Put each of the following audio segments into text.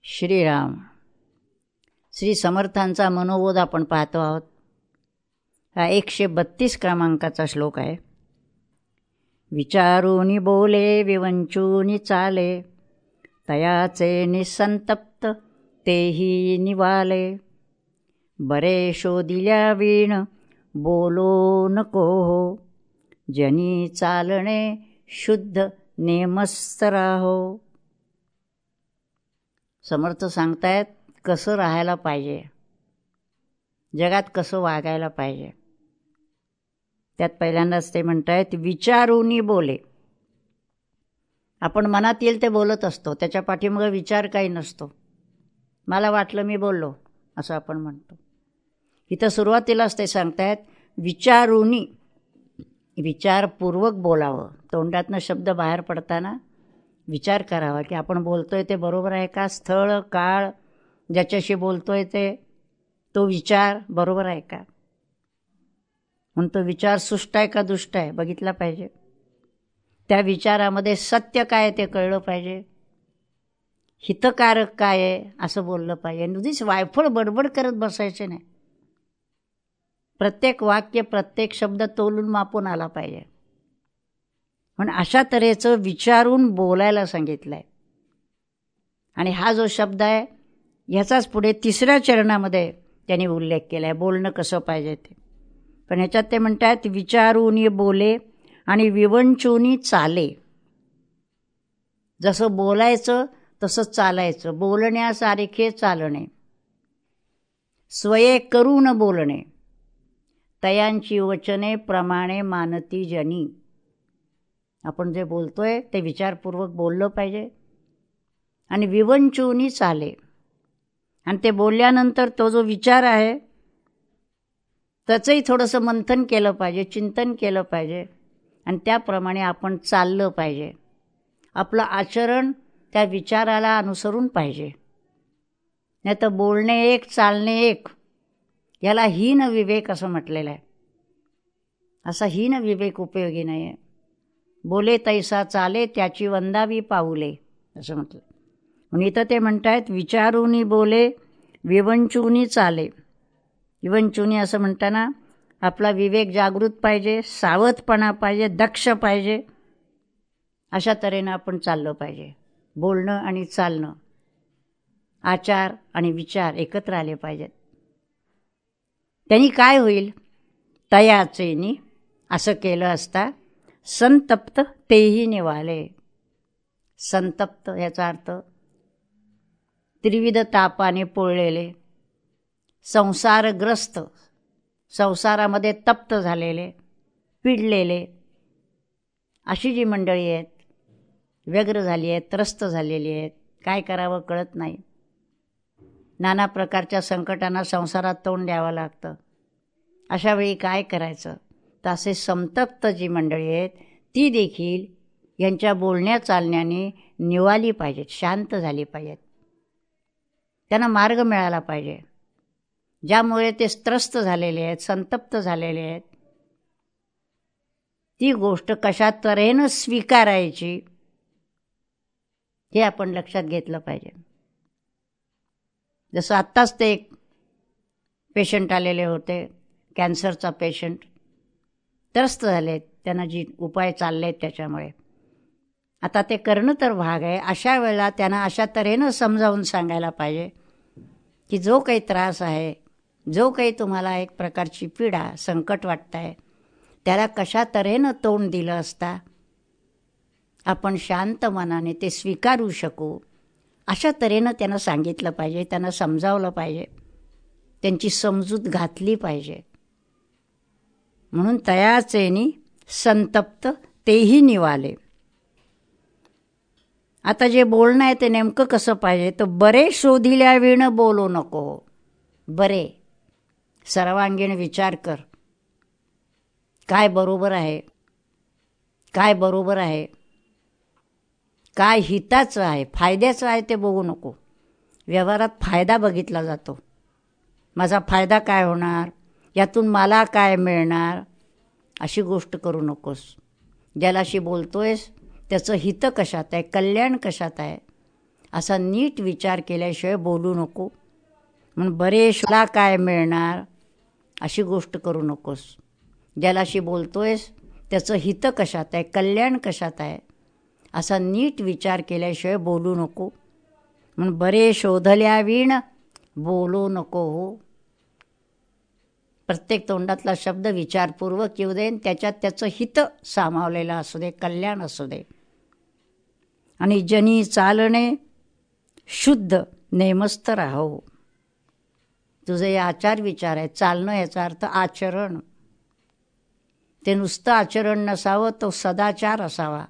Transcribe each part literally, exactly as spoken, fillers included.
श्रीराम. श्री समर्थांचा मनोबोध आपण पाहतो आहोत. हा एकशे बत्तीस क्रमांकाचा श्लोक आहे. विचारूनी बोले विवंचूनी चाले, तयाचे निसंतप्त तेही निवाले. बरे शोधिल्या वीण बोलो नको हो, जनी चालणे शुद्ध नेमस्त राहो. समर्थ सांगतायत कसं राहायला पाहिजे, जगात कसं वागायला पाहिजे. त्यात पहिल्यांदाच ते म्हणतायत विचारूनी बोले. आपण मनात येईल ते बोलत असतो, त्याच्या पाठीमागे विचार काही नसतो. मला वाटलं मी बोललो असं आपण म्हणतो. इथं सुरुवातीलाच ते सांगतायत विचारूनी, विचारपूर्वक बोलावं. तोंडातनं शब्द बाहेर पडताना विचार करावा की आपण बोलतोय ते बरोबर आहे का, स्थळ काळ ज्याच्याशी बोलतोय ते तो विचार बरोबर आहे का, म्हणून तो विचार सुष्ट आहे का दुष्ट आहे बघितला पाहिजे. त्या विचारामध्ये सत्य काय ते कळलं पाहिजे, हितकारक काय आहे असं बोललं पाहिजे. नुसतीच वायफळ बडबड करत बसायचे नाही. प्रत्येक वाक्य प्रत्येक शब्द तोलून मापून आला पाहिजे. म्हणून अशा तऱ्हेचं विचारून बोलायला सांगितलं आहे. आणि हा जो शब्द आहे ह्याचाच पुढे तिसऱ्या चरणामध्ये त्यांनी उल्लेख केला आहे, बोलणं कसं पाहिजे ते. पण ह्याच्यात ते म्हणतात विचारूनी बोले आणि विवंचूनी चाले. जसं बोलायचं तसं चालायचं. बोलण्यासारखे चालणे, स्वये करून बोलणे. तयांची वचने प्रमाणे मानती जनी. आपण जे बोलतोय ते विचारपूर्वक बोललं पाहिजे. आणि विवंचूनी चाले, आणि ते बोलल्यानंतर तो जो विचार आहे त्याचंही थोडंसं मंथन केलं पाहिजे, चिंतन केलं पाहिजे. आणि त्याप्रमाणे आपण चाललं पाहिजे. आपलं आचरण त्या विचाराला अनुसरून पाहिजे. नाही तर बोलणे एक चालणे एक, याला हीन विवेक असं म्हटलेलं आहे. असा हीन विवेक उपयोगी नाही आहे. बोले तैसा चाले त्याची वंदावी पाऊले असं म्हटलं. म्हणून इथं ते म्हणतायत विचारूनी बोले विवंचूनी चाले. विवंचूनी असं म्हणताना आपला विवेक जागृत पाहिजे, सावधपणा पाहिजे, दक्ष पाहिजे. अशा तऱ्हेनं आपण चाललं पाहिजे. बोलणं आणि चालणं, आचार आणि विचार एकत्र आले पाहिजेत. त्यांनी काय होईल, तयाचेनी असं केलं असता संतप्त तेही निवाले. संतप्त याचा अर्थ त्रिविध तापाने पोळलेले, संसारग्रस्त, संसारामध्ये तप्त झालेले, पिडलेले अशी जी मंडळी आहेत, व्यग्र झाली आहेत, त्रस्त झालेली आहेत, काय करावं कळत नाही. नाना प्रकारच्या संकटांना संसारात तोंड द्यावं लागतं. अशा वेळी काय करायचं, तर असे संतप्त जी मंडळी आहेत ती देखील यांच्या बोलण्या चालण्याने निवाली पाहिजेत, शांत झाली पाहिजेत. त्यांना मार्ग मिळाला पाहिजे. ज्यामुळे ते त्रस्त झालेले आहेत, संतप्त झालेले आहेत, ती गोष्ट कशा तऱ्हेनं स्वीकारायची हे आपण लक्षात घेतलं पाहिजे. जसं आत्ताच ते एक पेशंट आलेले होते, कॅन्सरचा पेशंट, त्रस्त झालेत, त्यांना जी उपाय चालले आहेत त्याच्यामुळे. आता ते करणं तर भाग आहे. अशा वेळेला त्यांना अशा तऱ्हेनं समजावून सांगायला पाहिजे की जो काही त्रास आहे, जो काही तुम्हाला एक प्रकारची पीडा संकट वाटत आहे, त्याला कशा तऱ्हेनं तोंड दिलं असता आपण शांत मनाने ते स्वीकारू शकू, अशा तऱ्हेनं त्यांना सांगितलं पाहिजे, त्यांना समजावलं पाहिजे, त्यांची समजूत घातली पाहिजे. म्हणून तयाचेनी संतप्त तेही निवाले. आता जे बोलणं आहे ते नेमकं कसं पाहिजे, तर बरे शोधिल्या विण बोलू नको. बरे, सर्वांगीण विचार कर. काय बरोबर आहे, काय बरोबर आहे, काय हिताचं आहे, फायद्याचं आहे ते बघू नको. व्यवहारात फायदा बघितला जातो. माझा फायदा काय होणार, यातून मला काय मिळणार, अशी गोष्ट करू नकोस. ज्यालाशी बोलतोयस त्याचं हित कशात आहे, कल्याण कशात आहे, असा नीट विचार केल्याशिवाय बोलू नको. म्हणून बरेशला काय मिळणार अशी गोष्ट करू नकोस. ज्यालाशी बोलतोयस त्याचं हित कशात आहे, कल्याण कशात आहे असा नीट विचार केल्याशिवाय बोलू नको. म्हणून बरे शोधल्या विण बोलू नको हो. प्रत्येक तोंडातला शब्द विचारपूर्वक येऊ दे, त्याच्यात त्याचं हित सामावलेलं असू दे, कल्याण असू दे. आणि जनी चालणे शुद्ध नेमस्त राहो. तुझे हे आचार विचार आहे. चालणं याचा अर्थ आचरण. ते नुसतं आचरण नसावं, तो सदाचार असावा.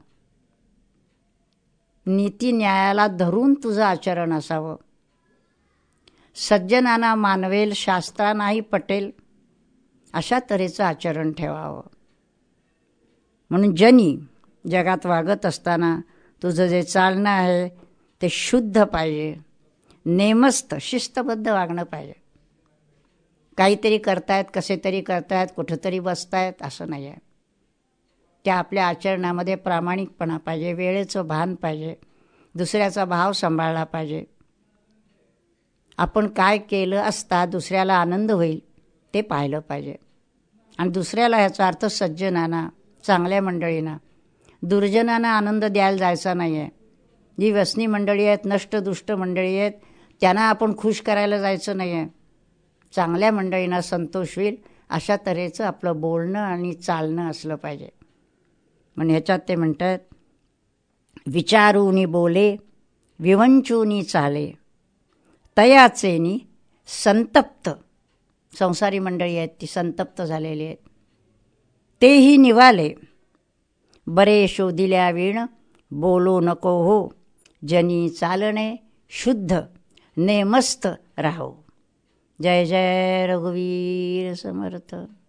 नीती न्यायाला धरून तुझं आचरण असावं. सज्जनांना मानवेल, शास्त्रांनाही पटेल अशा तऱ्हेचं आचरण ठेवावं. म्हणून जनी जगात वागत असताना तुझं जे चालणं आहे ते शुद्ध पाहिजे, नेमस्त शिस्तबद्ध वागणं पाहिजे. काहीतरी करतायत, कसे तरी करतायत, कुठंतरी बसतायत असं नाही आहे. त्या आपल्या आचरणामध्ये प्रामाणिकपणा पाहिजे, वेळेचं भान पाहिजे, दुसऱ्याचा भाव सांभाळला पाहिजे. आपण काय केलं असता दुसऱ्याला आनंद होईल ते पाहिलं पाहिजे. आणि दुसऱ्याला ह्याचा अर्थ सज्जनांना, चांगल्या मंडळींना, दुर्जनांना आनंद द्यायला जायचा नाही आहे. जी व्यसनी मंडळी आहेत, नष्टदुष्ट मंडळी आहेत, त्यांना आपण खुश करायला जायचं नाही आहे. चांगल्या मंडळींना संतोष होईल अशा तऱ्हेचं आपलं बोलणं आणि चालणं असलं पाहिजे. म्हणून ह्याच्यात ते म्हणतात, विचारूनी बोले विवंचूनी चाले, तयाचेनी संतप्त. संसारी मंडळी आहेत ती संतप्त झालेली आहेत. तेही निवाले बरे शोधिल्या विण बोलो नको हो. जनी चालणे शुद्ध नेमस्त राहो. जय जय रघुवीर समर्थ.